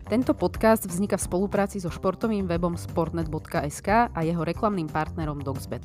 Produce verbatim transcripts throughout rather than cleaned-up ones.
Tento podcast vzniká v spolupráci so športovým webom sportnet bodka es ká a jeho reklamným partnerom Doxbet.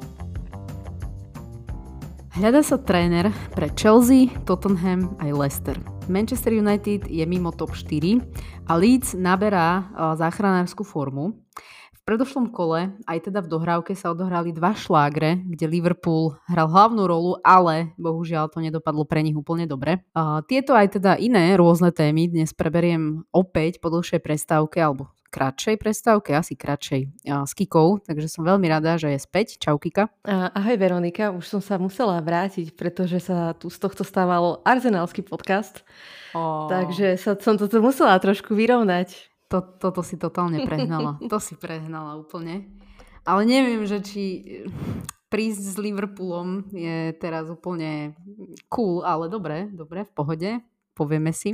Hľadá sa tréner pre Chelsea, Tottenham aj Leicester. Manchester United je mimo top štyri a Leeds naberá záchranárskú formu. V predošlom kole, aj teda v dohrávke, sa odohrali dva šlágre, kde Liverpool hral hlavnú rolu, ale bohužiaľ to nedopadlo pre nich úplne dobre. Uh, tieto aj teda iné rôzne témy dnes preberiem opäť po dlhšej prestávke, alebo kratšej prestávke, asi kratšej, uh, s Kikou, takže som veľmi rada, že je späť. Čau Kika. Ahoj Veronika, už som sa musela vrátiť, pretože sa tu z tohto stával arzenálsky podcast, oh. takže sa, som toto musela trošku vyrovnať. To, toto si totálne prehnala. To si prehnala úplne. Ale neviem, že či prísť s Liverpoolom je teraz úplne cool, ale dobre, dobre, v pohode. Povieme si.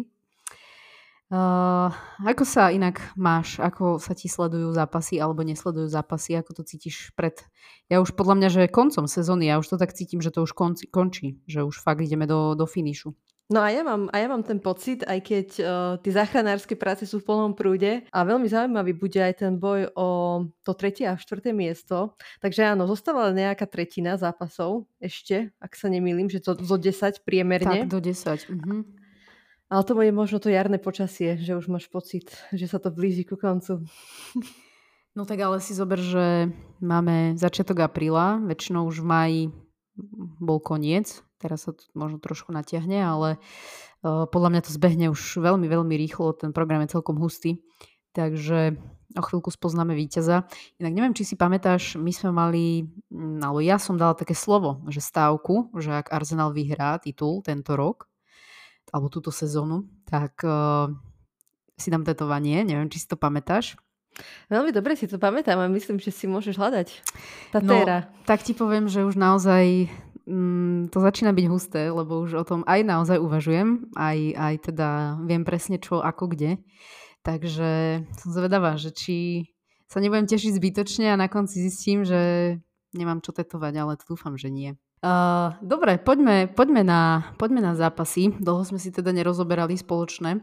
Uh, ako sa inak máš? Ako sa ti sledujú zápasy alebo nesledujú zápasy? Ako to cítiš pred... Ja už podľa mňa, že koncom sezóny, ja už to tak cítim, že to už konci, končí. Že už fakt ideme do, do finišu. No a ja mám, a ja mám ten pocit, aj keď uh, tie záchranárske práce sú v plnom prúde a veľmi zaujímavý bude aj ten boj o to tretie a štvrté miesto. Takže áno, zostávala nejaká tretina zápasov ešte, ak sa nemýlim, že to zo desať priemerne. Tak, do desať. Mhm. Ale to je možno to jarné počasie, že už máš pocit, že sa to blíži ku koncu. No tak ale si zober, že máme začiatok apríla, väčšinou už v máji bol koniec. Teraz sa to možno trošku natiahne, ale uh, podľa mňa to zbehne už veľmi, veľmi rýchlo. Ten program je celkom hustý. Takže o chvíľku spoznáme víťaza. Inak neviem, či si pamätáš, my sme mali, alebo ja som dala také slovo, že stávku, že ak Arsenal vyhrá titul tento rok, alebo túto sezónu, tak uh, si dám tetovanie. Neviem, či si to pamätáš. Veľmi dobre si to pamätám a myslím, že si môžeš hľadať tatéra. No, tak ti poviem, že už naozaj mm, to začína byť husté, lebo už o tom aj naozaj uvažujem, aj, aj teda viem presne čo, ako, kde. Takže som zvedavá, že či sa nebudem tešiť zbytočne a na konci zistím, že nemám čo tetovať, ale to dúfam, že nie. Uh, dobre, poďme, poďme, na, poďme na zápasy. Dlho sme si teda nerozoberali spoločné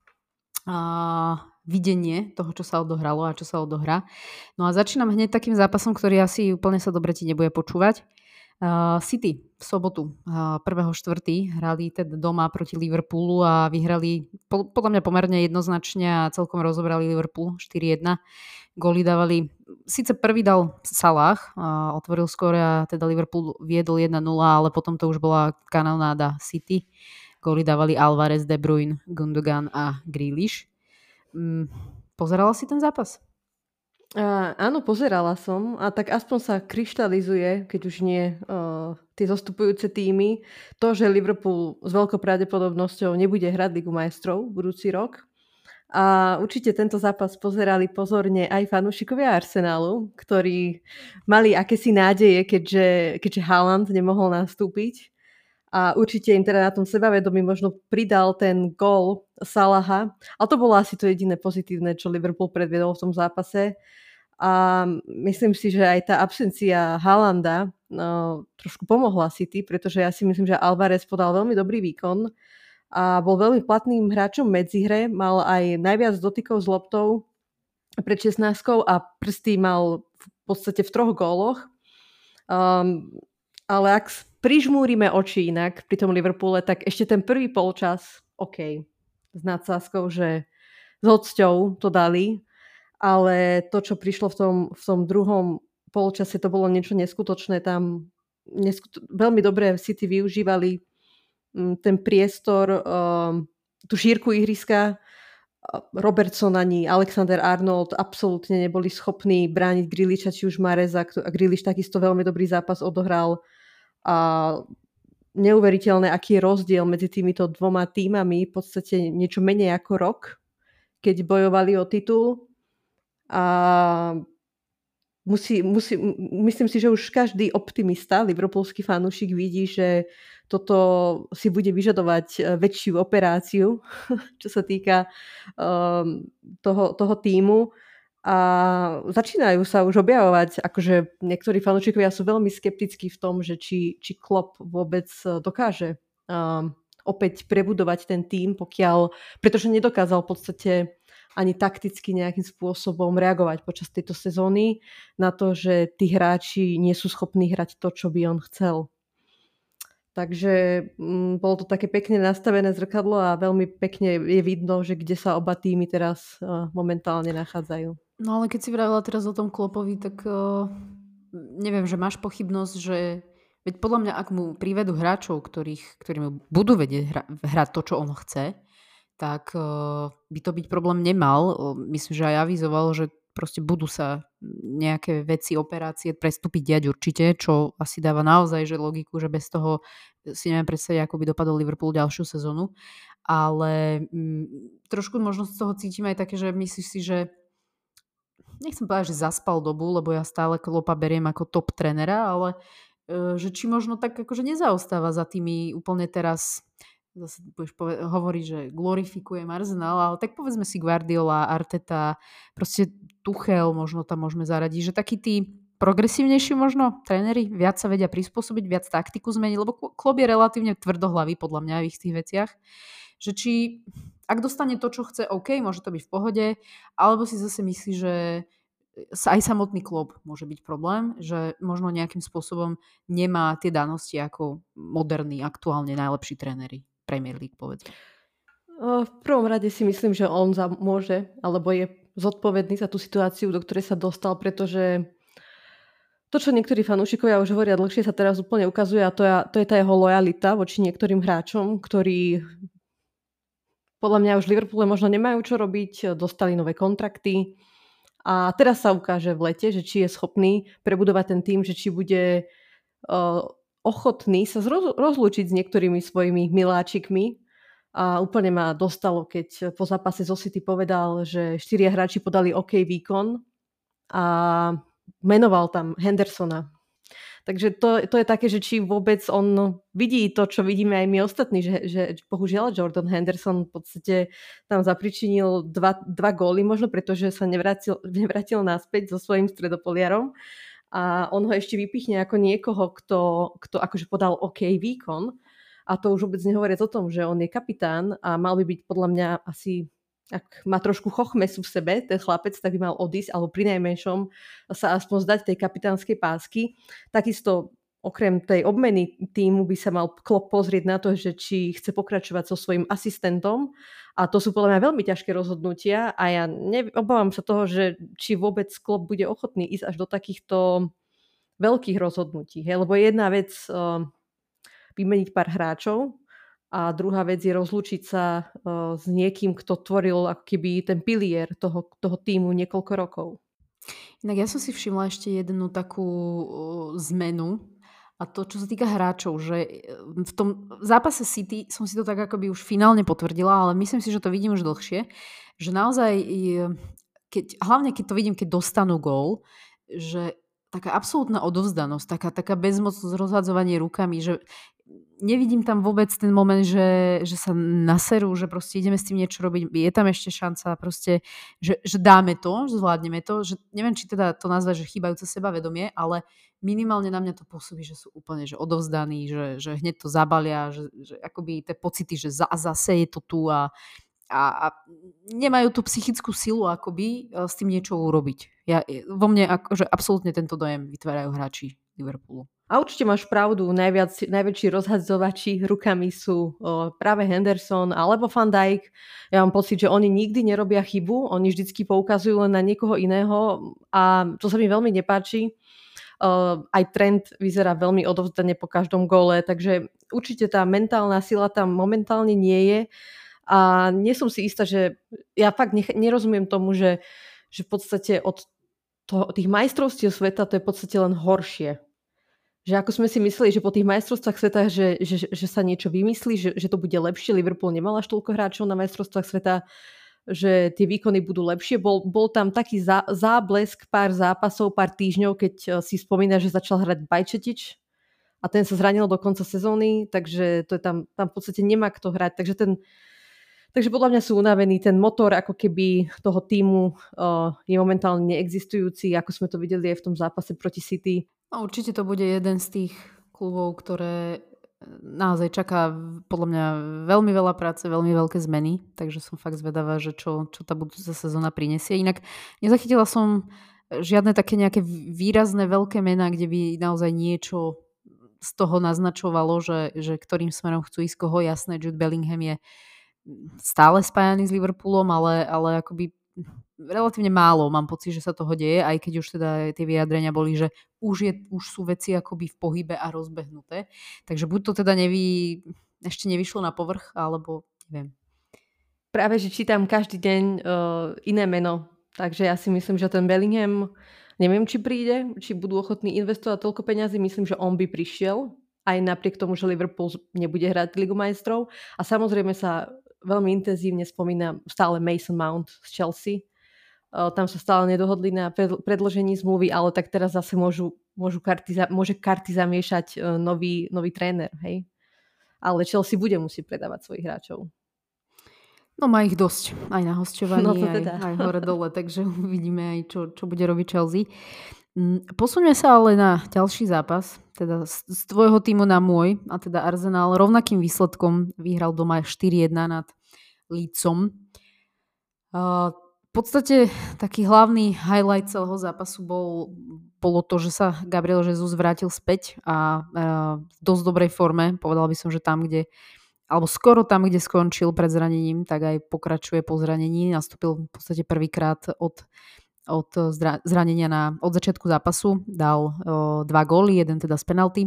uh, videnie toho, čo sa odohralo a čo sa odohrá. No a začínam hneď takým zápasom, ktorý asi úplne sa dobre ti nebude počúvať. Uh, City v sobotu uh, prvého štvrtého hrali teda doma proti Liverpoolu a vyhrali po, podľa mňa pomerne jednoznačne a celkom rozobrali Liverpool štyri jedna. Góly dávali, síce prvý dal Salah, uh, otvoril skóre a teda Liverpool viedol jedna nula, ale potom to už bola kanonáda City. Góly dávali Alvarez, De Bruyne, Gundogan a Grealish. Mm, pozerala si ten zápas? Uh, áno, pozerala som a tak aspoň sa kryštalizuje, keď už nie uh, tie zostupujúce týmy, to, že Liverpool s veľkou pravdepodobnosťou nebude hrať Ligu majstrov budúci rok. A určite tento zápas pozerali pozorne aj fanúšikovia Arsenálu, ktorí mali akési nádeje, keďže, keďže Haaland nemohol nastúpiť. A určite im teda na tom sebavedomí možno pridal ten gól Salaha. Ale to bolo asi to jediné pozitívne, čo Liverpool predviedol v tom zápase. A myslím si, že aj tá absencia Haalanda no, trošku pomohla City, pretože ja si myslím, že Alvarez podal veľmi dobrý výkon a bol veľmi platným hráčom medzihre. Mal aj najviac dotykov s loptou pred šestnástkou a prsty mal v podstate v troch góloch. Um, ale ak prižmúrime oči inak pri tom Liverpoole, tak ešte ten prvý polčas, OK, s nadsázkou, že s hocťou to dali, ale to, čo prišlo v tom, v tom druhom polčase, to bolo niečo neskutočné. Tam neskut- veľmi dobre City využívali m, ten priestor, um, tú šírku ihriska. Robertson ani Alexander Arnold absolútne neboli schopní brániť Grealisha, či už Mareza, a Grealish takisto veľmi dobrý zápas odohral. A neuveriteľné, aký je rozdiel medzi týmito dvoma tímami, v podstate niečo menej ako rok, keď bojovali o titul. A musí, musí, myslím si, že už každý optimista, liverpoolský fanúšik vidí, že toto si bude vyžadovať väčšiu operáciu, čo sa týka um, toho, toho tímu. A začínajú sa už objavovať, akože niektorí fanúšikovia sú veľmi skeptickí v tom, že či, či Klopp vôbec dokáže um, opäť prebudovať ten tím, pokiaľ, pretože nedokázal v podstate ani takticky nejakým spôsobom reagovať počas tejto sezóny na to, že tí hráči nie sú schopní hrať to, čo by on chcel. Takže mm, bolo to také pekne nastavené zrkadlo a veľmi pekne je vidno, že kde sa oba týmy teraz uh, momentálne nachádzajú. No ale keď si vravila teraz o tom Kloppovi, tak uh, neviem, že máš pochybnosť, že veď podľa mňa, ak mu privedú hráčov, ktorých, ktorí mu budú vedieť hra, hrať to, čo on chce, tak uh, by to byť problém nemal. Uh, myslím, že aj avizoval, že proste budú sa nejaké veci, operácie, prestúpiť diať určite, čo asi dáva naozaj že logiku, že bez toho si neviem predstaviť, ako by dopadol Liverpool ďalšiu sezónu. Ale mm, trošku možno z toho cítim aj také, že myslíš si, že nechcem povedať, že zaspal dobu, lebo ja stále Kloppa beriem ako top trénera, ale e, že či možno tak akože nezaostáva za tými úplne teraz, zase budeš pove- hovoriť, že glorifikujem Arsenal, ale tak povedzme si Guardiola, Arteta, proste Tuchel možno tam môžeme zaradiť, že takí tí progresívnejší možno tréneri viac sa vedia prispôsobiť, viac taktiku zmeniť, lebo Klopp je relatívne tvrdohlavý podľa mňa v ich tých veciach, že či ak dostane to, čo chce, OK, môže to byť v pohode, alebo si zase myslí, že aj samotný Klopp môže byť problém, že možno nejakým spôsobom nemá tie danosti ako moderní, aktuálne najlepší tréneri Premier League, povedzme. V prvom rade si myslím, že on za, môže, alebo je zodpovedný za tú situáciu, do ktorej sa dostal, pretože to, čo niektorí fanúšikovia už hovoria dlhšie, sa teraz úplne ukazuje a to je, to je tá jeho lojalita voči niektorým hráčom, ktorí podľa mňa už v Liverpoole možno nemajú čo robiť, dostali nové kontrakty a teraz sa ukáže v lete, že či je schopný prebudovať ten tým, že či bude uh, ochotný sa zroz, rozlúčiť s niektorými svojimi miláčikmi. A úplne ma dostalo, keď po zápase zo City povedal, že štyria hráči podali OK výkon a menoval tam Hendersona. Takže to, to je také, že či vôbec on vidí to, čo vidíme aj my ostatní, že, že bohužiaľ Jordan Henderson v podstate tam zapričinil dva, dva góly, možno pretože sa nevrátil, nevrátil naspäť so svojím stredopoliarom a on ho ešte vypichne ako niekoho, kto, kto akože podal OK výkon. A to už vôbec nehovoriac o tom, že on je kapitán a mal by byť podľa mňa asi, ak má trošku chochmesu v sebe, ten chlapec, tak by mal odísť, alebo pri najmenšom sa aspoň zdať tej kapitánskej pásky. Takisto okrem tej obmeny týmu by sa mal Klopp pozrieť na to, že či chce pokračovať so svojím asistentom. A to sú podľa mňa veľmi ťažké rozhodnutia a ja ne, obávam sa toho, že či vôbec Klopp bude ochotný ísť až do takýchto veľkých rozhodnutí. Hej? Lebo jedna vec Uh, vymeniť pár hráčov a druhá vec je rozlúčiť sa uh, s niekým, kto tvoril ako keby ten pilier toho, toho týmu niekoľko rokov. Inak ja som si všimla ešte jednu takú uh, zmenu a to, čo sa týka hráčov, že v tom zápase City som si to tak akoby už finálne potvrdila, ale myslím si, že to vidím už dlhšie, že naozaj, keď, hlavne keď to vidím, keď dostanú gól, že taká absolútna odovzdanosť, taká, taká bezmocnosť, rozhadzovanie rukami, že nevidím tam vôbec ten moment, že, že sa naserú, že proste ideme s tým niečo robiť, je tam ešte šanca proste, že, že dáme to, že zvládneme to, že neviem, či teda to nazvať, že chýbajúce sebavedomie, ale minimálne na mňa to pôsobí, že sú úplne že odovzdaní, že, že hneď to zabalia, že, že akoby tie pocity, že za, zase je to tu a A, a nemajú tú psychickú silu akoby s tým niečo urobiť. Ja, vo mne akože absolútne tento dojem vytvárajú hráči Liverpoolu. A určite máš pravdu, najviac, najväčší rozhadzovači rukami sú o, práve Henderson alebo Van Dijk. Ja mám pocit, že oni nikdy nerobia chybu, oni vždycky poukazujú len na niekoho iného a to sa mi veľmi nepáči. Uh, aj Trent vyzerá veľmi odovzdane po každom góle, takže určite tá mentálna sila tam momentálne nie je. A nie som si istá, že ja fakt nech, nerozumiem tomu, že, že v podstate od toho, tých majstrovstiev sveta to je v podstate len horšie. Že ako sme si mysleli, že po tých majstrovstvách sveta, že, že, že sa niečo vymyslí, že, že to bude lepšie. Liverpool nemal až toľko hráčov na majstrovstvách sveta, že tie výkony budú lepšie. Bol, bol tam taký zá, záblesk pár zápasov, pár týždňov, keď si spomína, že začal hrať Bajčetič a ten sa zranil do konca sezóny, takže to je tam, tam v podstate nemá kto hrať. Takže ten Takže podľa mňa sú unavení, ten motor ako keby toho týmu uh, je momentálne neexistujúci, ako sme to videli aj v tom zápase proti City. No, určite to bude jeden z tých klubov, ktoré naozaj čaká podľa mňa veľmi veľa práce, veľmi veľké zmeny, takže som fakt zvedavá, že čo, čo tá budúca sezóna prinesie. Inak nezachytila som žiadne také nejaké výrazné veľké mená, kde by naozaj niečo z toho naznačovalo, že, že ktorým smerom chcú ísť, koho. Jasné, Jude Bellingham je stále spájaný s Liverpoolom, ale, ale akoby relatívne málo mám pocit, že sa toho deje, aj keď už teda tie vyjadrenia boli, že už, je, už sú veci akoby v pohybe a rozbehnuté. Takže buď to teda nevy, ešte nevyšlo na povrch, alebo neviem. Práve, že čítam každý deň uh, iné meno, takže ja si myslím, že ten Bellingham, neviem, či príde, či budú ochotní investovať toľko peňazí, myslím, že on by prišiel, aj napriek tomu, že Liverpool nebude hrať Ligu majstrov. A samozrejme sa veľmi intenzívne spomína stále Mason Mount z Chelsea. Tam sa stále nedohodli na predĺžení zmluvy, ale tak teraz zase môžu, môžu karty, môže karty zamiešať nový, nový tréner. Hej? Ale Chelsea bude musieť predávať svojich hráčov. No má ich dosť. Aj na hosťovaní, no teda. aj, aj hore-dole, takže uvidíme aj, čo, čo bude robiť Chelsea. Posuňme sa ale na ďalší zápas, teda z, z tvojho týmu na môj, a teda Arsenal rovnakým výsledkom vyhral doma štyri jedna nad Leedsom. Uh, v podstate taký hlavný highlight celého zápasu bol, bolo to, že sa Gabriel Jesus vrátil späť a uh, v dosť dobrej forme. Povedal by som, že tam, kde alebo skoro tam, kde skončil pred zranením, tak aj pokračuje po zranení. Nastúpil v podstate prvýkrát od od zranenia na, od začiatku zápasu, dal o, dva góly, jeden teda z penalty.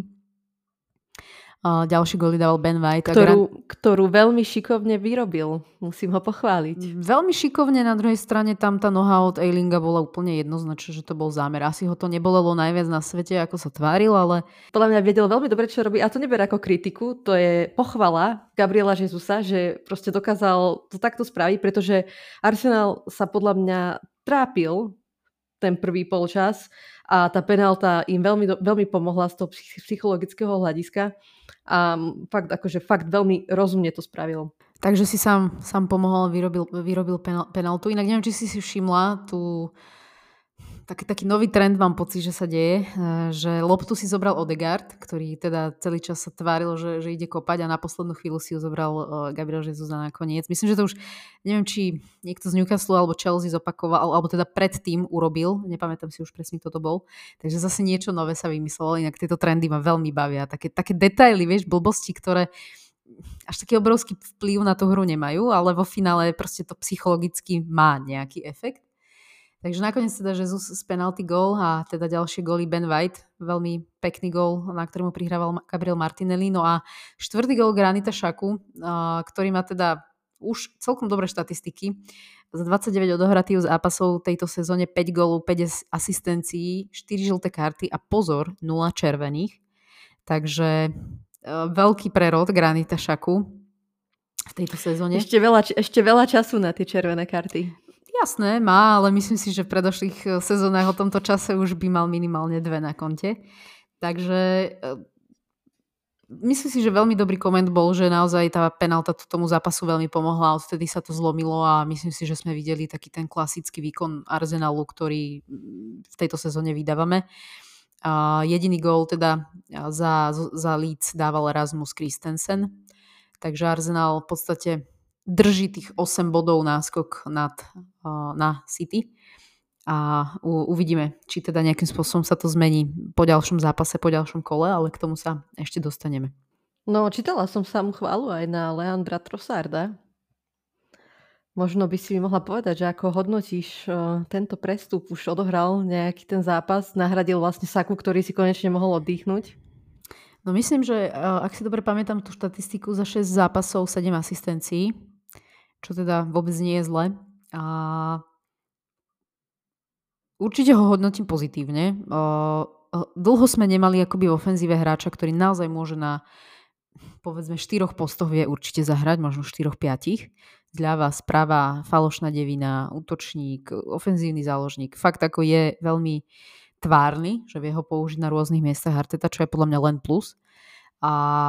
O, ďalší góly dával Ben White. Ktorú, gran... ktorú veľmi šikovne vyrobil. Musím ho pochváliť. Veľmi šikovne, na druhej strane tam tá noha od Eilinga bola úplne jednoznačná, že to bol zámer. Asi ho to nebolelo najviac na svete, ako sa tváril, ale... Podľa mňa vedel veľmi dobre, čo robí. A to neber ako kritiku, to je pochvala Gabriela Jesusa, že proste dokázal to takto spraviť, pretože Arsenal sa podľa mňa trápil ten prvý polčas a tá penálta im veľmi, veľmi pomohla z toho psychologického hľadiska a fakt, akože fakt veľmi rozumne to spravil. Takže si sám, sám pomohol, vyrobil, vyrobil penal, penáltu. Inak neviem, či si si všimla tú taký, taký nový trend, mám pocit, že sa deje, že loptu si zobral Odegaard, ktorý teda celý čas sa tváril, že, že ide kopať a na poslednú chvíľu si ho zobral Gabriel Jesus na nakoniec. Myslím, že to už, neviem, či niekto z Newcastle alebo Chelsea zopakoval, alebo teda predtým urobil, nepamätám si už presne, kto to bol. Takže zase niečo nové sa vymyslelo, inak tieto trendy ma veľmi bavia. Také, také detaily, vieš, blbosti, ktoré až taký obrovský vplyv na tú hru nemajú, ale vo finále proste to psychologicky má nejaký efekt. Takže nakoniec teda Jesus z penalty gól a teda ďalšie góly Ben White. Veľmi pekný gól, na ktorému prihrával Gabriel Martinelli. No a štvrtý gól Granita Xhaku, ktorý má teda už celkom dobré štatistiky. Za dvadsaťdeväť odohratých zápasov tejto sezóne päť gólov, päť asistencií, štyri žlté karty a pozor, nula červených. Takže veľký prerod Granita Xhaku v tejto sezóne. Ešte veľa, ešte veľa času na tie červené karty. Jasné, má, ale myslím si, že v predošlých sezónach o tomto čase už by mal minimálne dve na konte. Takže myslím si, že veľmi dobrý koment bol, že naozaj tá penálta tomu zápasu veľmi pomohla. Odtedy sa to zlomilo a myslím si, že sme videli taký ten klasický výkon Arsenalu, ktorý v tejto sezóne vydávame. A jediný gól teda za, za Leeds dával Rasmus Christensen. Takže Arsenal v podstate drží tých osem bodov náskok nad, uh, na City a u, uvidíme, či teda nejakým spôsobom sa to zmení po ďalšom zápase, po ďalšom kole, ale k tomu sa ešte dostaneme. No, čítala som samú chválu aj na Leandra Trossarda. Možno by si mi mohla povedať, že ako hodnotíš uh, tento prestup, už odohral nejaký ten zápas, nahradil vlastne Saku, ktorý si konečne mohol oddychnúť. No myslím, že uh, ak si dobre pamätám tú štatistiku, za šesť zápasov sedem asistencií, čo teda vôbec nie je zle. A určite ho hodnotím pozitívne. Dlho sme nemali akoby v ofenzíve hráča, ktorý naozaj môže na povedzme štyroch postoch vie určite zahrať, možno štyroch piatich. Zľava, sprava, falošná devina, útočník, ofenzívny záložník. Fakt ako je veľmi tvárny, že vie ho použiť na rôznych miestach Arteta, čo je podľa mňa len plus. A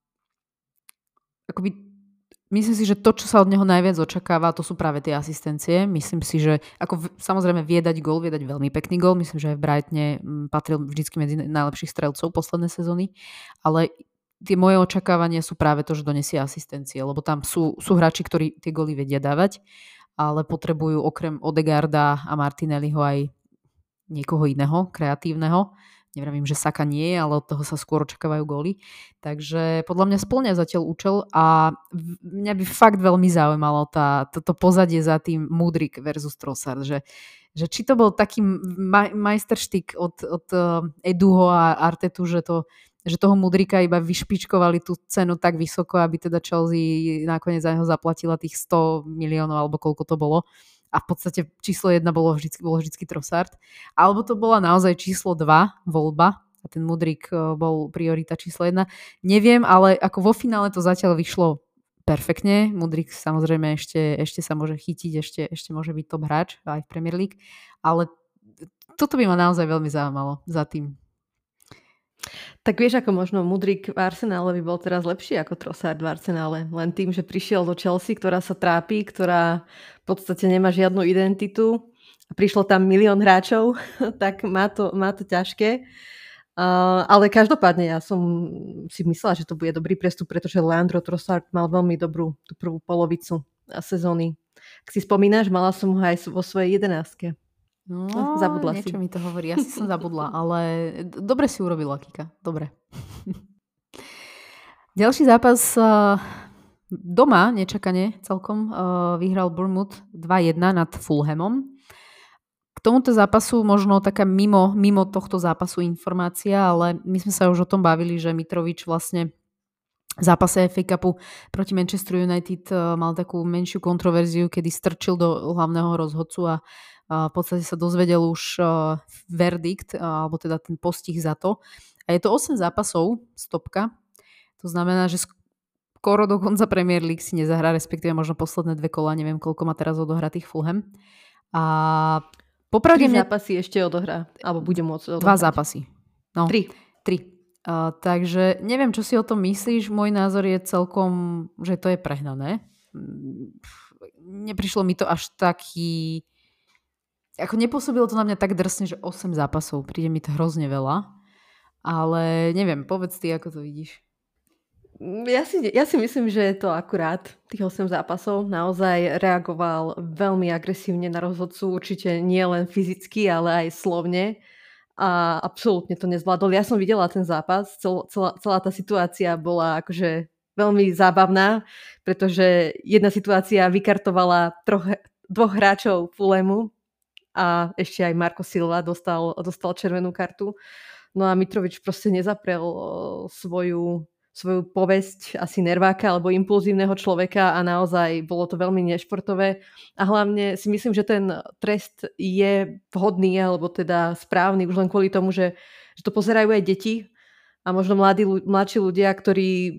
akoby myslím si, že to, čo sa od neho najviac očakáva, to sú práve tie asistencie. Myslím si, že ako v, samozrejme vie dať gól, vie dať veľmi pekný gól. Myslím, že aj v Brightone patril vždycky medzi najlepších strelcov posledné sezóny. Ale tie moje očakávania sú práve to, že donesie asistencie, lebo tam sú, sú hráči, ktorí tie góly vedia dávať, ale potrebujú okrem Odegaarda a Martinelliho aj niekoho iného, kreatívneho. Nevravím, že Saka nie, ale od toho sa skôr očakávajú góly. Takže podľa mňa splňa zatiaľ účel a mňa by fakt veľmi zaujímalo tá, toto pozadie za tým Mudryk versus Trossard, že, že či to bol taký maj, majsterštyk od, od Eduho a Artetu, že, to, že toho Mudryka iba vyšpičkovali tú cenu tak vysoko, aby teda Chelsea nakoniec za neho zaplatila tých sto miliónov alebo koľko to bolo. A v podstate číslo jedna bolo vždycky, bolo vždycky Trossard. Alebo to bola naozaj číslo dva voľba a ten Mudryk bol priorita číslo jedna. Neviem, ale ako vo finále to zatiaľ vyšlo perfektne. Mudryk samozrejme ešte, ešte sa môže chytiť, ešte, ešte môže byť top hráč aj v Premier League. Ale toto by ma naozaj veľmi zaujímalo za tým. Tak vieš, ako možno Mudryk v Arsenále by bol teraz lepší ako Trossard v Arsenále. Len tým, že prišiel do Chelsea, ktorá sa trápi, ktorá v podstate nemá žiadnu identitu a prišlo tam milión hráčov, tak má to, má to ťažké. Uh, ale každopádne ja som si myslela, že to bude dobrý prestup, pretože Leandro Trossard mal veľmi dobrú tú prvú polovicu sezóny. Ak si spomínaš, mala som ho aj vo svojej jedenástke. No, zabudla niečo si. Mi to hovorí. Asi som zabudla, ale dobre si urobila, Kika. Dobre. Ďalší zápas uh, doma, nečakane celkom, uh, vyhral Bournemouth dva jedna nad Fulhamom. K tomuto zápasu možno taká mimo, mimo tohto zápasu informácia, ale my sme sa už o tom bavili, že Mitrovič vlastne v zápase ef á Cupu proti Manchester United uh, mal takú menšiu kontroverziu, kedy strčil do hlavného rozhodcu a v podstate sa dozvedel už verdikt, alebo teda ten postih za to. A je to osem zápasov, stopka. To znamená, že skoro do konca Premier League si nezahrá, respektíve možno posledné dve kola, neviem koľko má teraz odohratých Fulham. A popravde Tri zápasy mne... ešte odohrá, alebo bude môcť odohrať. Dva zápasy. No, Tri. Tri. Uh, takže neviem, čo si o tom myslíš. Môj názor je celkom, že to je prehnané. Neprišlo mi to až taký... Ako nepôsobilo to na mňa tak drsne, že osem zápasov. Príde mi to hrozne veľa. Ale neviem, povedz ty, ako to vidíš. Ja si, ja si myslím, že je to akurát tých osem zápasov. Naozaj reagoval veľmi agresívne na rozhodcu. Určite nie len fyzicky, ale aj slovne. A absolútne to nezvládol. Ja som videla ten zápas. Cel, celá, celá tá situácia bola akože veľmi zábavná, pretože jedna situácia vykartovala troch, dvoch hráčov Fulhamu, a ešte aj Marco Silva dostal, dostal červenú kartu. No a Mitrovič proste nezaprel svoju, svoju povesť asi nerváka alebo impulzívneho človeka a naozaj bolo to veľmi nešportové. A hlavne si myslím, že ten trest je vhodný alebo teda správny už len kvôli tomu, že, že to pozerajú aj deti a možno mladí, mladší ľudia, ktorí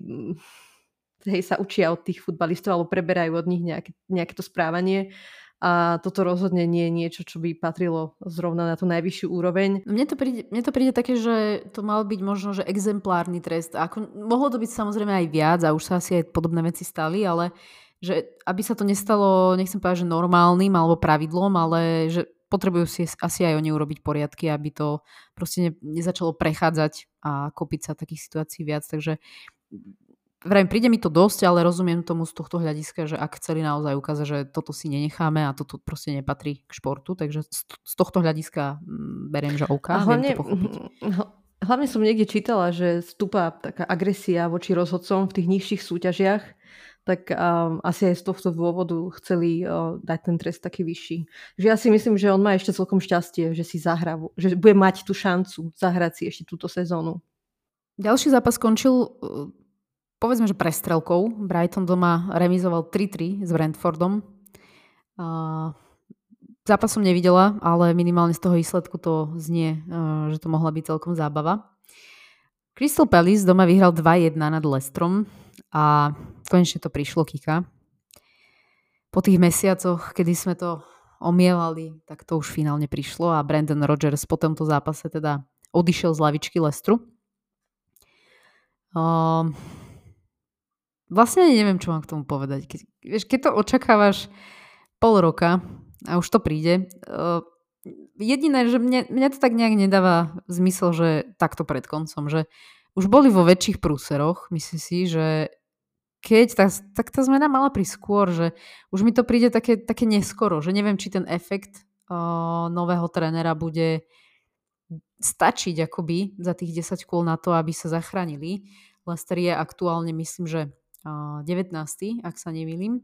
hej, sa učia od tých futbalistov alebo preberajú od nich nejaké, nejaké to správanie. A toto rozhodne nie je niečo, čo by patrilo zrovna na tú najvyššiu úroveň. Mne to príde, mne to príde také, že to mal byť možno, že exemplárny trest. Ako, mohlo to byť samozrejme aj viac a už sa asi aj podobné veci stali, ale že aby sa to nestalo, nechcem povedať, že normálnym alebo pravidlom, ale že potrebujú si asi aj oni urobiť poriadky, aby to proste ne, nezačalo prechádzať a kopiť sa takých situácií viac. Takže vrajím, príde mi to dosť, ale rozumiem tomu z tohto hľadiska, že ak chceli naozaj ukázať, že toto si nenecháme a toto proste nepatrí k športu, takže z tohto hľadiska beriem, že OK, hlavne, viem to pochopiť. Hlavne som niekde čítala, že stúpa taká agresia voči rozhodcom v tých nižších súťažiach, tak um, asi aj z tohto dôvodu chceli uh, dať ten trest taký vyšší. Že ja si myslím, že on má ešte celkom šťastie, že si zahrá, že bude mať tú šancu zahrať si ešte túto sezónu. Ďalší zápas skončil povedzme, že prestrelkou. Brighton doma remizoval tri tri s Brentfordom. Uh, zápas som nevidela, ale minimálne z toho výsledku to znie, uh, že to mohla byť celkom zábava. Crystal Palace doma vyhral dva jedna nad Leicesterom a konečne to prišlo, Kika. Po tých mesiacoch, kedy sme to omielali, tak to už finálne prišlo a Brendan Rodgers po tomto zápase teda odišiel z lavičky Leicesteru. Uh, Vlastne neviem, čo mám k tomu povedať. Keď, vieš, keď to očakávaš pol roka a už to príde, uh, jediné, že mne, mňa to tak nejak nedáva zmysel, že takto pred koncom, že už boli vo väčších prúseroch. Myslím si, že keď, tak, tak tá zmena mala prísť skôr, že už mi to príde také, také neskoro, že neviem, či ten efekt uh, nového trénera bude stačiť akoby za tých desať kôl na to, aby sa zachránili. Leicester je aktuálne, myslím, že uh, devätnásty, ak sa nemýlim.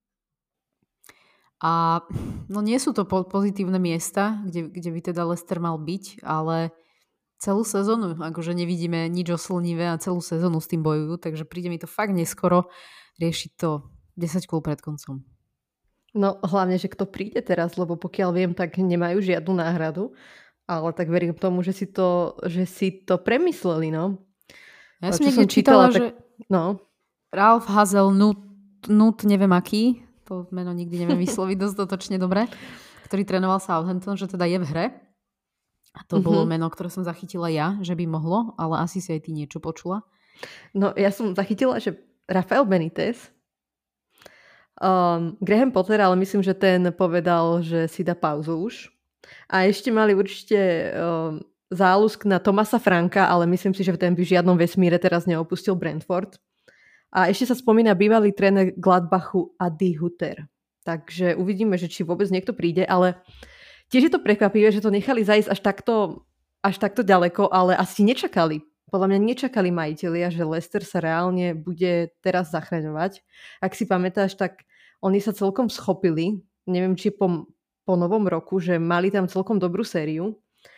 A no nie sú to po- pozitívne miesta, kde, kde by teda Leicester mal byť, ale celú sezónu, akože nevidíme nič oslnivé a celú sezónu s tým bojujú, takže príde mi to fakt neskoro riešiť to desať kôl pred koncom. No hlavne, že kto príde teraz, lebo pokiaľ viem, tak nemajú žiadnu náhradu, ale tak verím tomu, že si to, že si to premysleli, no. Ja som niekde čítala, tak, že no. Ralph Hasenhüttl, Nut, neviem aký, to meno nikdy neviem vysloviť dostatočne dobre, ktorý trénoval Southampton, že teda je v hre. A to uh-huh. bolo meno, ktoré som zachytila ja, že by mohlo, ale asi si aj ty niečo počula. No ja som zachytila, že Rafael Benitez, um, Graham Potter, ale myslím, že ten povedal, že si dá pauzu už. A ešte mali určite um, záľusk na Thomasa Franka, ale myslím si, že ten by v žiadnom vesmíre teraz neopustil Brentford. A ešte sa spomína bývalý tréner Gladbachu Adi Hutter. Takže uvidíme, že či vôbec niekto príde, ale tiež je to prekvapivé, že to nechali zajsť až takto, až takto ďaleko, ale asi nečakali. Podľa mňa nečakali majitelia, že Leicester sa reálne bude teraz zachraňovať. Ak si pamätáš, tak oni sa celkom schopili, neviem, či po, po novom roku, že mali tam celkom dobrú sériu.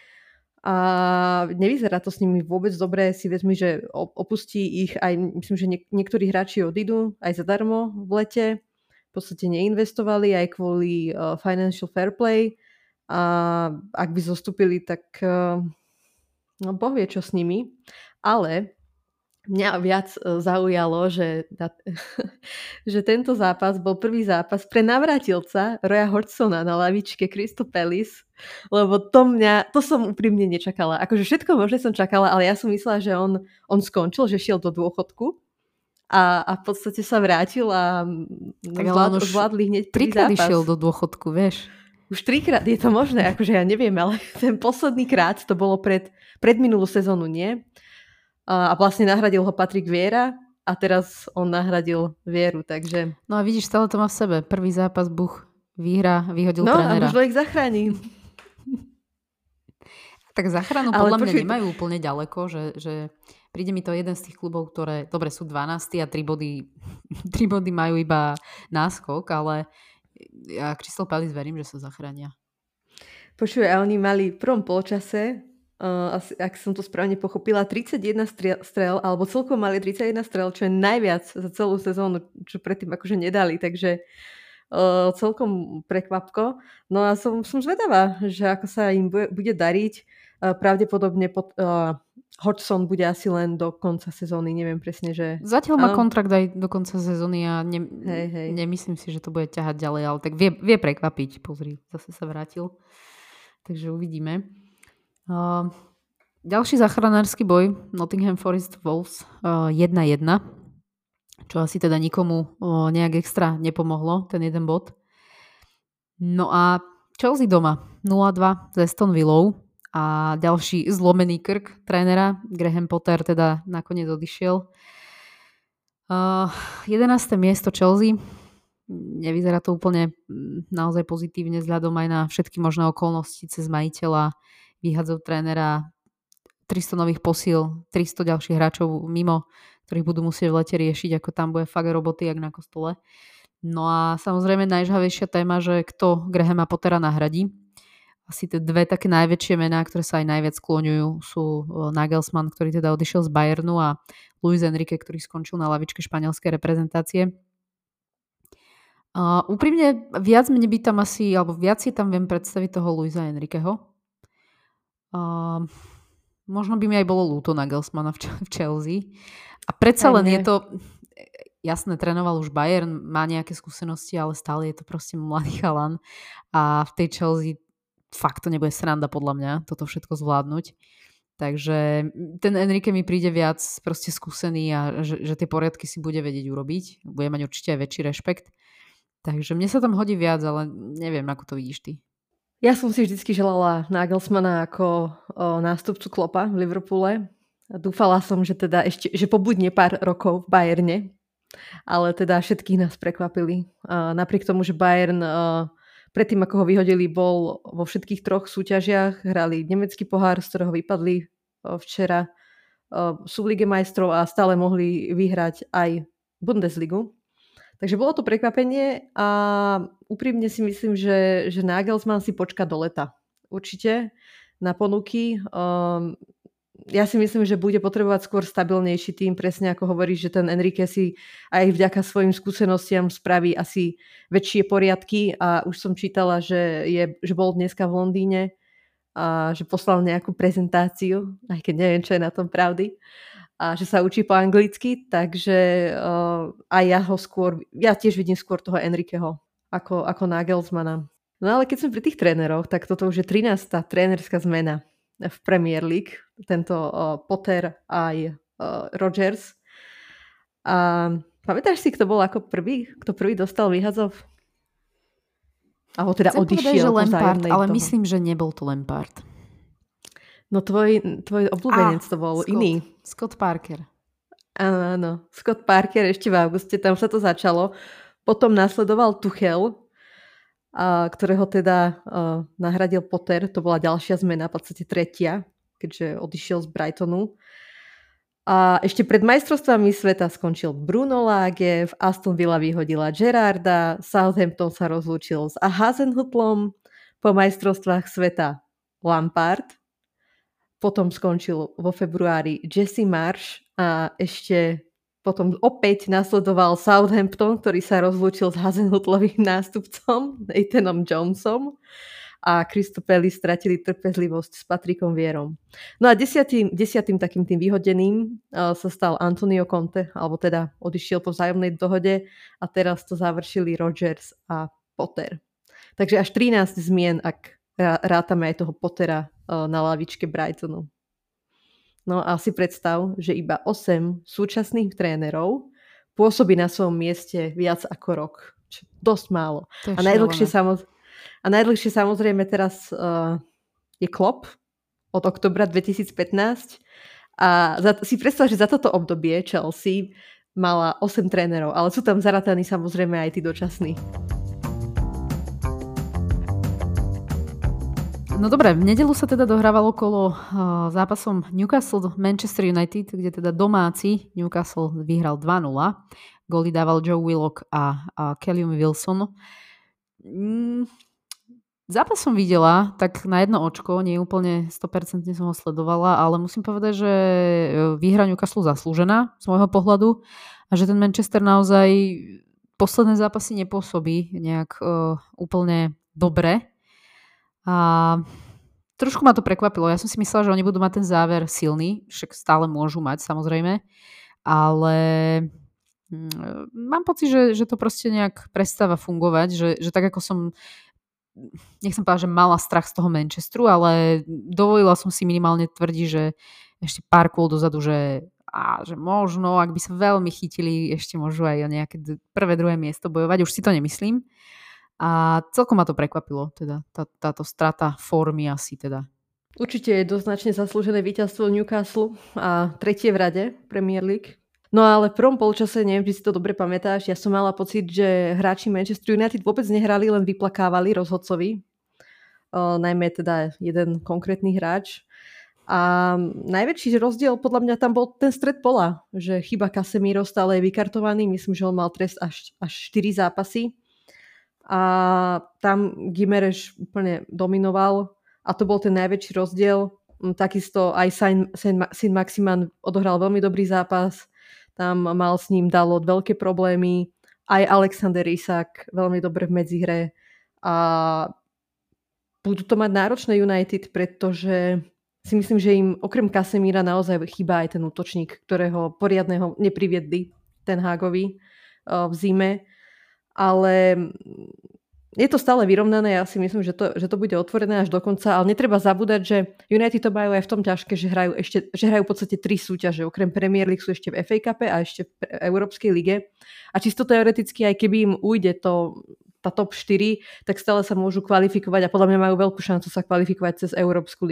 A nevyzerá to s nimi vôbec dobre. Si vezmi, že opustí ich aj, myslím, že niek- niektorí hráči odídu aj zadarmo v lete. V podstate neinvestovali aj kvôli uh, financial fair play. A ak by zostúpili, tak uh, no Boh vie, čo s nimi. Ale mňa viac zaujalo, že, že tento zápas bol prvý zápas pre navrátilca Roya Hodgsona na lavičke Crystal Palace, lebo to mňa, to som úprimne nečakala. Akože všetko možné som čakala, ale ja som myslela, že on, on skončil, že šiel do dôchodku a, a v podstate sa vrátil a tak zvlád, zvládli hneď prvý trikrát zápas. Išiel do dôchodku, vieš. Už trikrát, je to možné, akože ja neviem, ale ten posledný krát to bolo pred, pred minulú sezónu, nie? A vlastne nahradil ho Patrick Vieira a teraz on nahradil Vieru, takže... No a vidíš, stále to má v sebe. Prvý zápas Buch vyhrá, vyhodil no, trénera. No a možno ich zachráni. Tak záchranu podľa mňa počuť... nemajú úplne ďaleko, že, že príde mi to jeden z tých klubov, ktoré, dobre, sú dvanásty a tri body, tri body majú iba náskok, ale ja Crystal Palace verím, že sa zachránia. Počuj, a oni mali v prvom polčase, uh, asi, ak som to správne pochopila, tridsaťjeden strel, strel, alebo celkom mali tridsaťjeden strel, čo je najviac za celú sezónu, čo predtým akože nedali, takže uh, celkom prekvapko. No a som, som zvedavá, že ako sa im bude, bude dariť. Uh, pravdepodobne pod, uh, Hodgson bude asi len do konca sezóny, neviem presne, že... Zatiaľ má kontrakt aj do konca sezóny a ne, hej, hej. nemyslím si, že to bude ťahať ďalej, ale tak vie, vie prekvapiť. Pozri, zase sa vrátil. Takže uvidíme. Uh, ďalší záchranársky boj Nottingham Forest Wolves uh, jedna jedna, čo asi teda nikomu uh, nejak extra nepomohlo, ten jeden bod. No a Chelsea doma nula dva s Aston Villou a ďalší zlomený krk trénera Graham Potter teda nakoniec odišiel. Uh, jedenáste miesto Chelsea. Nevyzerá to úplne naozaj pozitívne vzhľadom aj na všetky možné okolnosti cez majiteľa, výhadzov trénera, tristo nových posíl, tristo ďalších hráčov mimo, ktorých budú musieť v lete riešiť, ako tam bude fakt roboty, jak na kostole. No a samozrejme najžhavejšia téma, že kto Grahama Pottera nahradí. Asi tie dve také najväčšie mená, ktoré sa aj najviac skloňujú, sú Nagelsmann, ktorý teda odišiel z Bayernu, a Luis Enrique, ktorý skončil na lavičke španielskej reprezentácie. Uh, úprimne, viac mne by tam asi, alebo viac si tam viem predstaviť toho Luisa Enriqueho. Uh, možno by mi aj bolo ľúto Nagelsmana v, v Chelsea. A predsa len je to, jasné, trénoval už Bayern, má nejaké skúsenosti, ale stále je to proste mladý chalan. A v tej Chelsea fakt to nebude sranda podľa mňa, toto všetko zvládnuť. Takže ten Enrique mi príde viac proste skúsený a že, že tie poriadky si bude vedieť urobiť. Bude mať určite aj väčší rešpekt. Takže mne sa tam hodí viac, ale neviem, ako to vidíš ty. Ja som si vždycky želala Nagelsmana ako o, nástupcu Kloppa v Liverpoole Dúfala som, že teda ešte, že pobudne pár rokov v Bayerne, ale teda všetkých nás prekvapili. Uh, napriek tomu, že Bayern uh, predtým, ako ho vyhodili, bol vo všetkých troch súťažiach, hrali nemecký pohár, z ktorého vypadli uh, včera, uh, sú v Lige majstrov a stále mohli vyhrať aj Bundesligu. Takže bolo to prekvapenie a úprimne si myslím, že, že Nagelsmann si počká do leta. Určite na ponuky. Um, ja si myslím, že bude potrebovať skôr stabilnejší tým, presne ako hovoríš, že ten Enrique si aj vďaka svojim skúsenostiam spraví asi väčšie poriadky a už som čítala, že, je, že bol dneska v Londýne a že poslal nejakú prezentáciu, aj keď neviem, čo je na tom pravdy, a že sa učí po anglicky, takže uh, aj ja ho skôr, ja tiež vidím skôr toho Enriqueho ako, ako Nagelsmana. No ale keď som pri tých tréneroch, tak toto už je trinásta trénerská zmena v Premier League, tento uh, Potter aj uh, Rodgers. A pamätáš si, kto bol ako prvý? Kto prvý dostal výhazov? Alebo teda Chcem odišiel. Povedať, že Lampard, ale toho. myslím, že nebol to Lampard. No tvoj, tvoj obľúbenec ah, to bol Scott, iný. Scott Parker. Áno, áno. Scott Parker ešte v auguste, tam sa to začalo. Potom nasledoval Tuchel, a, ktorého teda a, nahradil Potter. To bola ďalšia zmena, v podstate tretia, keďže odišiel z Brightonu. A ešte pred majstrovstvami sveta skončil Bruno Lage, v Aston Villa vyhodila Gerarda, Southampton sa rozlúčil s Hasenhutlom, po majstrovstvách sveta Lampard, potom skončil vo februári Jesse Marsh a ešte potom opäť nasledoval Southampton, ktorý sa rozlúčil s Hasenhutlovým nástupcom Nathanom Jonesom a Cristopelli stratili trpezlivosť s Patrickom Vierom. No a desiatým, desiatým takým tým vyhodeným uh, sa stal Antonio Conte, alebo teda odišiel po vzájomnej dohode a teraz to završili Rodgers a Potter. Takže až trinásť zmien, ak rátame aj toho Pottera na lavičke Brightonu. No a si predstav, že iba osem súčasných trénerov pôsobí na svojom mieste viac ako rok. Čo dosť málo. A najdlhšie, samoz... a najdlhšie samozrejme teraz uh, je Klopp od oktobra dvetisícpätnásť. A za... si predstav, že za toto obdobie Chelsea mala osem trénerov, ale sú tam zarataní samozrejme aj tí dočasní. No dobre, v nedeľu sa teda dohrávalo okolo uh, zápasom Newcastle-Manchester United, kde teda domáci Newcastle vyhral dva nula. Góly dával Joe Willock a, a Callum Wilson. Mm, zápas som videla, tak na jedno očko, nie úplne sto percent som ho sledovala, ale musím povedať, že výhra Newcastle zaslúžená z môjho pohľadu a že ten Manchester naozaj posledné zápasy nepôsobí nejak uh, úplne dobre. A trošku ma to prekvapilo. Ja som si myslela, že oni budú mať ten záver silný, však stále môžu mať samozrejme, ale mm, mám pocit, že, že to proste nejak prestáva fungovať, že, že tak ako som, nechcem povedať, že mala strach z toho Manchesteru, ale dovolila som si minimálne tvrdiť, že ešte pár kôl dozadu, že, á, že možno, ak by sa veľmi chytili, ešte môžu aj o nejaké prvé, druhé miesto bojovať. Už si to nemyslím. A celkom ma to prekvapilo, teda tá, táto strata formy asi teda. Určite je doznačne zaslúžené víťazstvo Newcastle a tretie v rade Premier League. No ale v prvom polčase, neviem, či si to dobre pamätáš, ja som mala pocit, že hráči Manchester United vôbec nehrali, len vyplakávali rozhodcovi. O, najmä teda jeden konkrétny hráč. A najväčší rozdiel podľa mňa tam bol ten stred pola, že chyba Casemiro stále je vykartovaný, myslím, že on mal trest až, až štyri zápasy. A tam Gimereš úplne dominoval a to bol ten najväčší rozdiel. Takisto aj Saint-Maximin odohral veľmi dobrý zápas, tam mal s ním Dalot veľké problémy, aj Alexander Isak veľmi dobre v medzihre a budú to mať náročné United, pretože si myslím, že im okrem Casemira naozaj chýba aj ten útočník, ktorého poriadneho nepriviedli ten Hágovi v zime. Ale je to stále vyrovnané, ja si myslím, že to, že to bude otvorené až do konca, ale netreba zabúdať, že United to majú aj v tom ťažké, že hrajú, ešte, že hrajú v podstate tri súťaže, okrem Premier League sú ešte v ef á Cupe a ešte v Európskej lige a čisto teoreticky, aj keby im ujde to, tá top štyri, tak stále sa môžu kvalifikovať a podľa mňa majú veľkú šancu sa kvalifikovať cez Európsku ligu.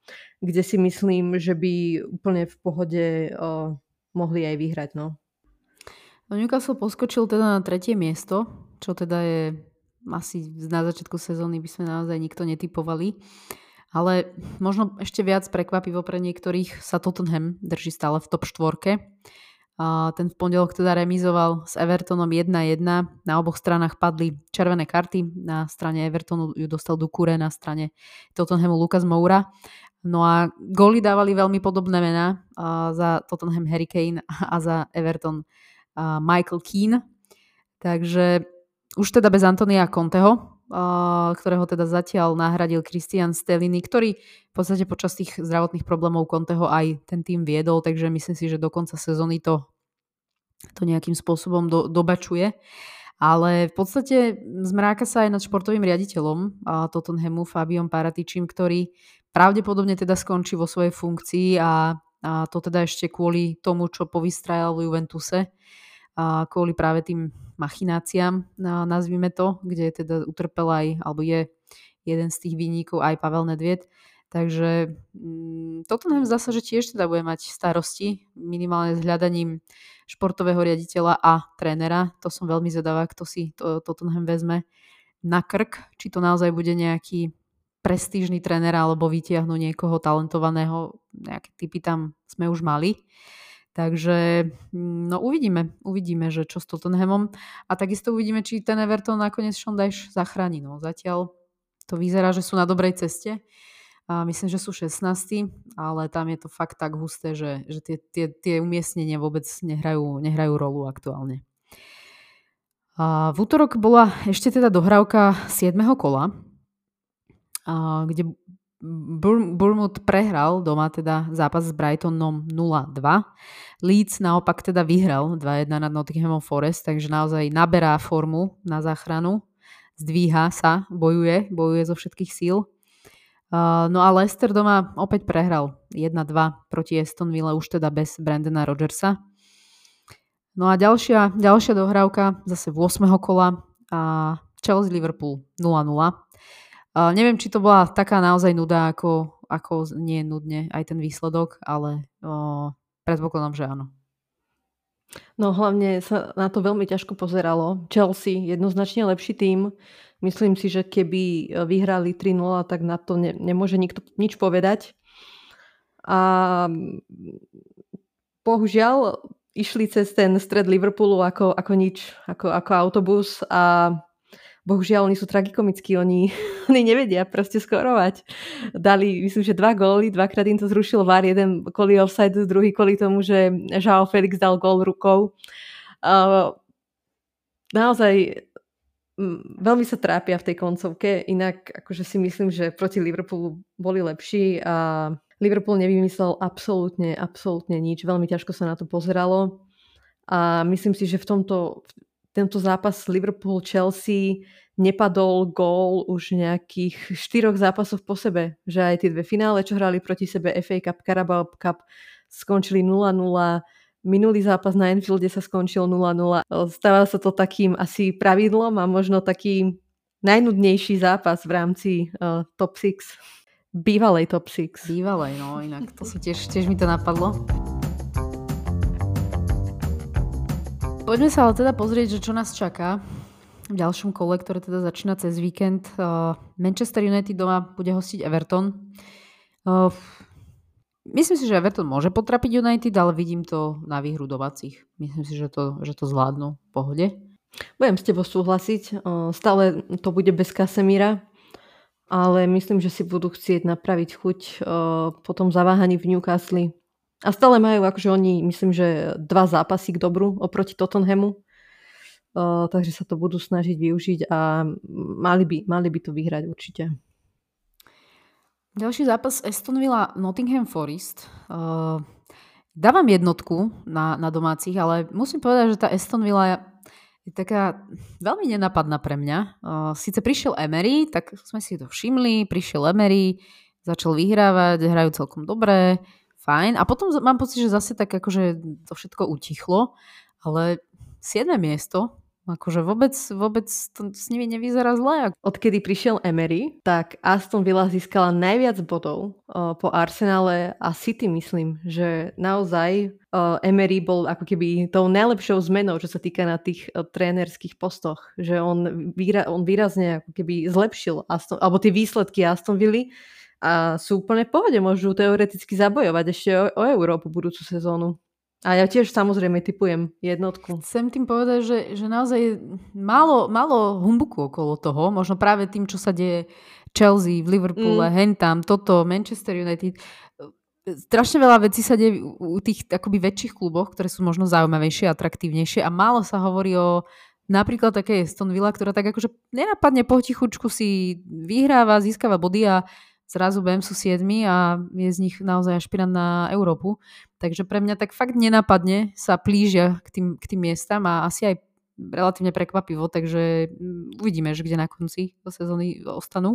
kde si myslím, že by úplne v pohode o, mohli aj vyhrať. No. No Newcastle poskočil teda na tretie miesto, čo teda je asi na začiatku sezóny by sme naozaj nikto netypovali. Ale možno ešte viac prekvapivo pre niektorých sa Tottenham drží stále v top štvorke. A ten v pondelok teda remizoval s Evertonom jedna jedna. Na oboch stranách padli červené karty. Na strane Evertonu ju dostal Doucouré, na strane Tottenhamu Lucas Moura. No a góly dávali veľmi podobné mená. A za Tottenham Harry Kane a za Everton a Michael Keane. Takže už teda bez Antonia Conteho, ktorého teda zatiaľ nahradil Christian Stellini, ktorý v podstate počas tých zdravotných problémov Conteho aj ten tým viedol, takže myslím si, že do konca sezóny to, to nejakým spôsobom do, dobačuje. Ale v podstate zmráka sa aj nad športovým riaditeľom Tottenhamu Fabiom Paratičím, ktorý pravdepodobne teda skončí vo svojej funkcii a, a to teda ešte kvôli tomu, čo povystrajal v Juventuse, a kvôli práve tým machináciám, nazvime to, kde teda utrpel aj, alebo je jeden z tých vinníkov aj Pavel Nedvěd. Takže mm, Tottenham zdá sa, že tiež teda bude mať starosti minimálne s hľadaním športového riaditeľa a trénera. To som veľmi zvedavá, kto si to, Tottenham vezme na krk. Či to naozaj bude nejaký prestížny tréner alebo vytiahnu niekoho talentovaného. Nejaké typy tam sme už mali. Takže no uvidíme, uvidíme, že čo s Tottenhamom a takisto uvidíme, či ten Everton nakoniec Sean Dyche zachráni. No, zatiaľ to vyzerá, že sú na dobrej ceste a myslím, že sú šestnásti, ale tam je to fakt tak husté, že, že tie, tie, tie umiestnenia vôbec nehrajú, nehrajú rolu aktuálne. A v útorok bola ešte teda dohrávka siedmeho kola, a kde Bournemouth prehral doma teda zápas s Brightonom nula dva. Leeds naopak teda vyhral dva jedna nad Nottinghamom Forest, takže naozaj naberá formu na záchranu. Zdvíha sa, bojuje, bojuje zo všetkých síl. Uh, no a Leicester doma opäť prehral jedna dva proti Aston Ville, už teda bez Brandona Rodgersa. No a ďalšia, ďalšia dohrávka zase v ôsmeho kola a Chelsea-Liverpool nula nula. Uh, neviem, či to bola taká naozaj nuda, ako, ako nie nudne aj ten výsledok, ale uh, predpokladám, že áno. No hlavne sa na to veľmi ťažko pozeralo. Chelsea, jednoznačne lepší tím. Myslím si, že keby vyhrali tri nula, tak na to ne, nemôže nikto nič povedať. A bohužiaľ išli cez ten stred Liverpoolu ako, ako nič, ako, ako autobus a bohužiaľ, oni sú tragikomickí, oni, oni nevedia proste skorovať. Dali, myslím, že dva góly, dvakrát im to zrušil V A R, jeden kvôli offside, druhý kvôli tomu, že João Felix dal gól rukou. Uh, naozaj m, veľmi sa trápia v tej koncovke, inak akože si myslím, že proti Liverpoolu boli lepší a Liverpool nevymyslel absolútne, absolútne nič. Veľmi ťažko sa na to pozeralo a myslím si, že v tomto tento zápas Liverpool-Chelsea nepadol gól už nejakých štyroch zápasoch po sebe. Že aj tie dve finále, čo hrali proti sebe ef á Cup, Carabao Cup, skončili nula nula. Minulý zápas na Anfielde sa skončil nula nula. Stáva sa to takým asi pravidlom a možno taký najnudnejší zápas v rámci uh, top šesť. Bývalej top šesť. Bývalej, no inak to sa tiež, tiež mi to napadlo. Poďme sa ale teda pozrieť, že čo nás čaká v ďalšom kole, ktoré teda začína cez víkend. Uh, Manchester United doma bude hostiť Everton. Uh, myslím si, že Everton môže potrapiť United, ale vidím to na výhru domácich. Myslím si, že to, že to zvládnu v pohode. Budem s tebou súhlasiť. Uh, stále to bude bez Casemira, ale myslím, že si budú chcieť napraviť chuť uh, po tom zaváhaní v Newcastle. A stále majú, akože oni, myslím, že dva zápasy k dobru oproti Tottenhamu. Uh, takže sa to budú snažiť využiť a mali by, mali by to vyhrať určite. Ďalší zápas Aston Villa Nottingham Forest. Uh, dávam jednotku na, na domácich, ale musím povedať, že tá Aston Villa je taká veľmi nenapadná pre mňa. Uh, Sice prišiel Emery, tak sme si to všimli. Prišiel Emery, začal vyhrávať, hrajú celkom dobre. Fajn. A potom mám pocit, že zase tak akože to všetko utichlo, ale siedme miesto, Akože vôbec, vôbec to s nimi nevyzerá zle. Odkedy prišiel Emery, tak Aston Villa získala najviac bodov uh, po Arsenále a City, myslím, že naozaj uh, Emery bol ako keby tou najlepšou zmenou, čo sa týka na tých uh, trénerských postoch. Že on, výra- on výrazne ako keby zlepšil Aston, alebo tie výsledky Aston Villy a sú úplne v pohode, môžu teoreticky zabojovať ešte o, o Európu budúcu sezónu. A ja tiež samozrejme tipujem jednotku. Chcem tým povedať, že, že naozaj málo, málo humbuku okolo toho, možno práve tým, čo sa deje Chelsea, v Liverpoole, mm. hentam, toto, Manchester United. Strašne veľa vecí sa deje u tých akoby väčších kluboch, ktoré sú možno zaujímavejšie, atraktívnejšie a málo sa hovorí o napríklad také Aston Villa, ktorá tak akože nenapadne potichučku si vyhráva, získava body a zrazu bé em sú siedmi a je z nich naozaj ašpirant na Európu. Takže pre mňa tak fakt nenapadne sa plížia k tým, k tým miestam a asi aj relatívne prekvapivo, takže uvidíme, že kde na konci do sezóny ostanú.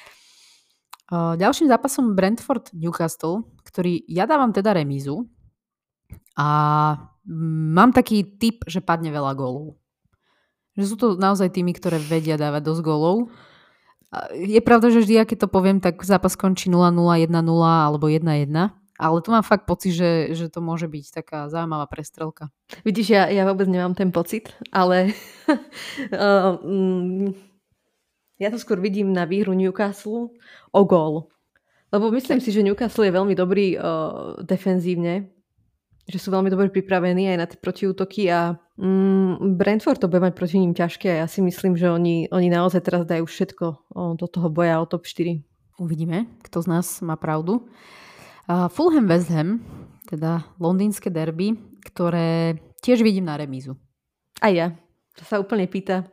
Ďalším zápasom Brentford-Newcastle, ktorý ja dávam teda remízu a mám taký tip, že padne veľa gólov. Že sú to naozaj týmy, ktoré vedia dávať dosť gólov. Je pravda, že vždy, keď to poviem, tak zápas skončí nula nula, jedna nula alebo jedna jedna. Ale tu mám fakt pocit, že, že to môže byť taká zaujímavá prestrelka. Vidíš, ja, ja vôbec nemám ten pocit, ale uh, um, ja to skôr vidím na výhru Newcastle o gól. Lebo myslím si, že Newcastle je veľmi dobrý uh, defenzívne, že sú veľmi dobre pripravení aj na tie protiútoky a mm, Brentford to bude mať proti ním ťažké a ja si myslím, že oni, oni naozaj teraz dajú všetko o, do toho boja o top štyri. Uvidíme, kto z nás má pravdu. Uh, Fulham West Ham, teda londýnske derby, ktoré tiež vidím na remízu. A ja. To sa úplne pýta.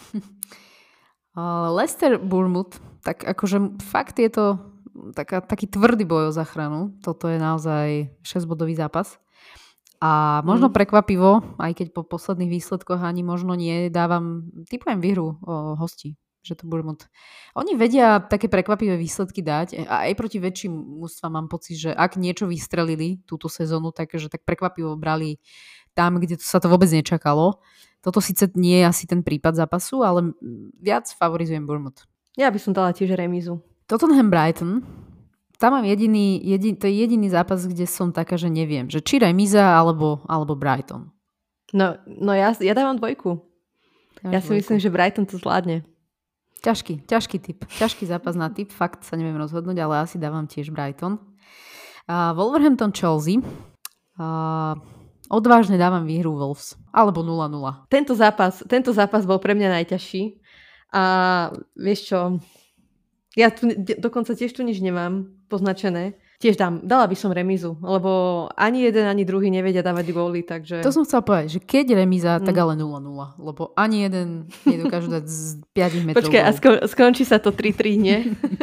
uh, Leicester Bournemouth, tak akože fakt je to taká, taký tvrdý boj o záchranu. Toto je naozaj šesťbodový zápas. A možno mm. prekvapivo, aj keď po posledných výsledkoch ani možno nie, dávam, typujem výhru o hostí, že to Bournemouth. Oni vedia také prekvapivé výsledky dať a aj proti väčším mužstvám mám pocit, že ak niečo vystrelili túto sezónu, takže tak prekvapivo brali tam, kde to sa to vôbec nečakalo. Toto síce nie je asi ten prípad zápasu, ale viac favorizujem Bournemouth. Ja by som dala tiež remízu. Tottenham Brighton. Tam mám jediný, jedin, to je jediný zápas, kde som taká, že neviem, že či remíza alebo, alebo Brighton. No, no ja, ja dávam dvojku. Dáš ja si dvojku. Myslím, že Brighton to zvládne. Ťažký, ťažký typ. Ťažký zápas na typ. Fakt sa neviem rozhodnúť, ale asi dávam tiež Brighton. Uh, Wolverhampton Chelsea. Uh, odvážne dávam výhru Wolves. Alebo nula nula. Tento zápas, tento zápas bol pre mňa najťažší. A vieš čo... Ja tu dokonca tiež tu nič nemám poznačené. Tiež dám, dala by som remízu, lebo ani jeden, ani druhý nevedia dávať góly, takže... To som chcela povedať, že keď remíza, mm. tak ale nula nula, lebo ani jeden nedokážu dať z päť metrov. Počkaj, a sko- skončí sa to tri tri, nie?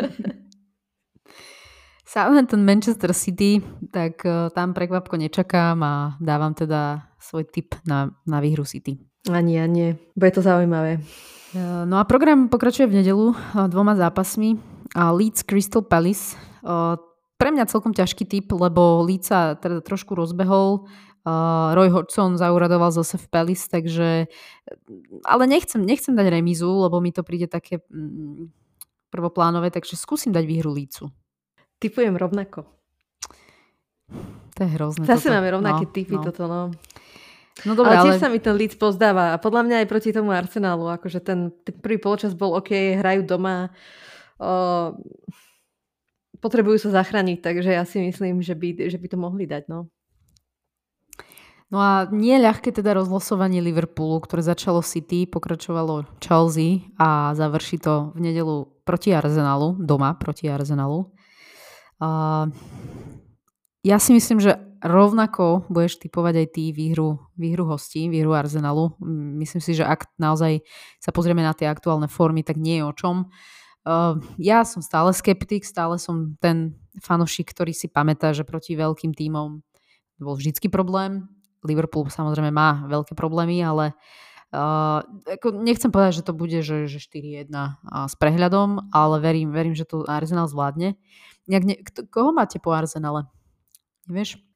Southampton Manchester City, tak uh, tam prekvapko nečakám a dávam teda svoj tip na, na výhru City. Ani, ani. Bude to zaujímavé. No a program pokračuje v nedeľu dvoma zápasmi. Leeds Crystal Palace. Pre mňa celkom ťažký typ, lebo Leeds sa teda trošku rozbehol. Roy Hodgson zauradoval zase v Palace, takže... Ale nechcem, nechcem dať remízu, lebo mi to príde také prvoplánové, takže skúsim dať výhru Leedsu. Typujem rovnako. To je hrozné. Zase toto. máme rovnaké no, typy, no. toto no. No dobré, ale tiež ale... sa mi ten Leeds pozdáva a podľa mňa aj proti tomu Arsenálu, akože ten, ten prvý polčas bol OK, hrajú doma, o, potrebujú sa zachrániť, takže ja si myslím, že by, že by to mohli dať, no. No a nie ľahké teda rozlosovanie Liverpoolu, ktoré začalo City, pokračovalo Chelsea a završí to v nedeľu proti Arsenalu, doma proti Arsenalu. Uh, ja si myslím, že rovnako budeš tipovať aj ty výhru, výhru hostí, výhru Arsenalu. Myslím si, že ak naozaj sa pozrieme na tie aktuálne formy, tak nie je o čom. Uh, ja som stále skeptik, stále som ten fanošik, ktorý si pamätá, že proti veľkým tímom bol vždycky problém. Liverpool samozrejme má veľké problémy, ale uh, ako nechcem povedať, že to bude že, že štyri jedna uh, s prehľadom, ale verím, verím, že to Arsenal zvládne. Ne, kto, koho máte po Arsenale? Nevieš?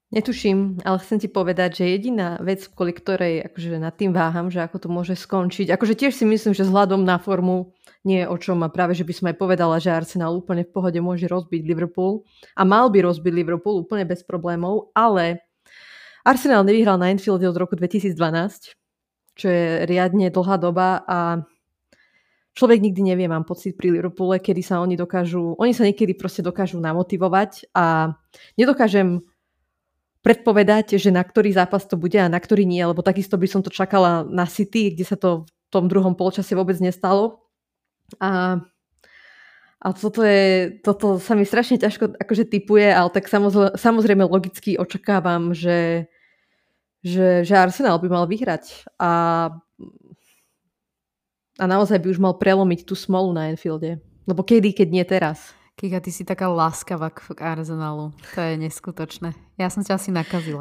Netuším, ale chcem ti povedať, že jediná vec, kvôli ktorej akože nad tým váham, že ako to môže skončiť, akože tiež si myslím, že vzhľadom na formu nie je o čom a práve, že by som aj povedala, že Arsenal úplne v pohode môže rozbiť Liverpool a mal by rozbiť Liverpool úplne bez problémov, ale Arsenal nevyhral na Anfielde od roku dvetisícdvanásť, čo je riadne dlhá doba a človek nikdy nevie, mám pocit pri Liverpoole, kedy sa oni dokážu, oni sa niekedy proste dokážu namotivovať a nedokážem predpovedať, že na ktorý zápas to bude a na ktorý nie, lebo takisto by som to čakala na City, kde sa to v tom druhom polčase vôbec nestalo. A, a toto, je, toto sa mi strašne ťažko akože tipuje, ale tak samozrejme, samozrejme logicky očakávam, že, že, že Arsenal by mal vyhrať a, a naozaj by už mal prelomiť tú smolu na Anfielde. Lebo kedy, keď nie teraz? Kika, ty si taká láskavá k Arsenalu. To je neskutočné. Ja som ťa asi nakazila.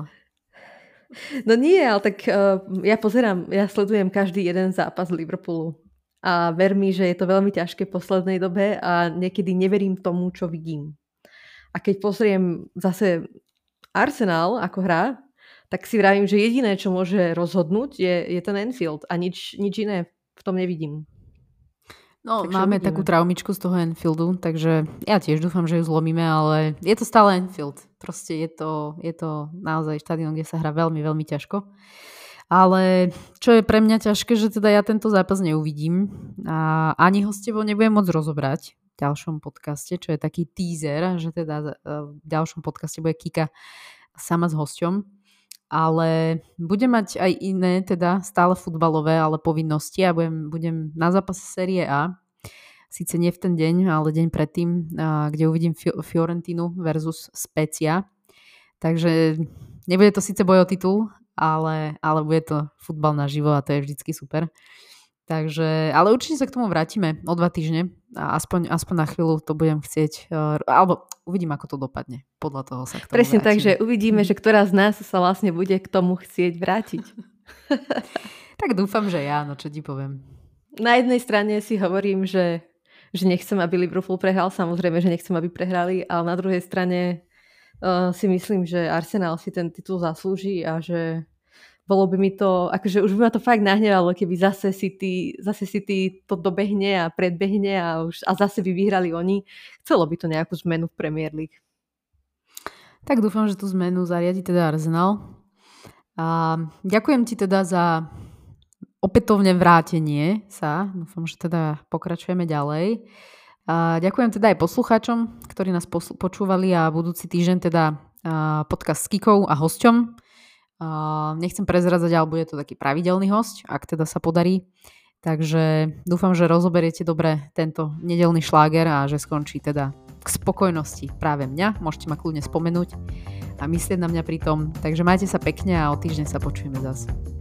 No nie, ale tak uh, ja pozerám, ja sledujem každý jeden zápas Liverpoolu. A ver mi, že je to veľmi ťažké v poslednej dobe a niekedy neverím tomu, čo vidím. A keď pozriem zase Arsenal ako hra, tak si vravím, že jediné, čo môže rozhodnúť, je, je ten Anfield a nič, nič iné v tom nevidím. No, takže máme uvidíme. Takú traumičku z toho Anfieldu, takže ja tiež dúfam, že ju zlomíme, ale je to stále Anfield. Proste je to, je to naozaj štadión, kde sa hrá veľmi, veľmi ťažko. Ale čo je pre mňa ťažké, že teda ja tento zápas neuvidím a ani ho s tebou nebudem môcť rozobrať v ďalšom podcaste, čo je taký teaser, že teda v ďalšom podcaste bude Kika sama s hosťom. Ale budem mať aj iné, teda stále futbalové, ale povinnosti a budem, budem na zápase série A. Síce nie v ten deň, ale deň predtým, kde uvidím Fiorentinu versus Spezia. Takže nebude to síce boj o titul, ale, ale bude to futbal naživo a to je vždycky super. Takže, ale určite sa k tomu vrátime o dva týždne a aspoň, aspoň na chvíľu to budem chcieť, alebo uvidím, ako to dopadne. Podľa toho sa k tomu Presne vrátime. Tak, že uvidíme, že ktorá z nás sa vlastne bude k tomu chcieť vrátiť. Tak dúfam, že ja, no čo ti poviem. Na jednej strane si hovorím, že, že nechcem, aby Liverpool prehral, samozrejme, že nechcem, aby prehrali, ale na druhej strane uh, si myslím, že Arsenal si ten titul zaslúži a že bolo by mi to, akože už by ma to fakt nahnevalo, keby zase City, zase City to dobehne a predbehne a, už, a zase by vyhrali oni. Chcelo by to nejakú zmenu v Premier League. Tak dúfam, že tú zmenu zariadi teda Arsenal. A ďakujem ti teda za opätovne vrátenie sa. Dúfam, že teda pokračujeme ďalej. A ďakujem teda aj poslucháčom, ktorí nás počúvali a budúci týždeň teda podcast s Kikou a hosťom. Uh, nechcem prezradzať, ale bude to taký pravidelný hosť, ak teda sa podarí. Takže dúfam, že rozoberiete dobre tento nedeľný šláger a že skončí teda k spokojnosti práve mňa. Môžete ma kľudne spomenúť a myslieť na mňa pri tom. Takže majte sa pekne a o týždeň sa počujeme zase.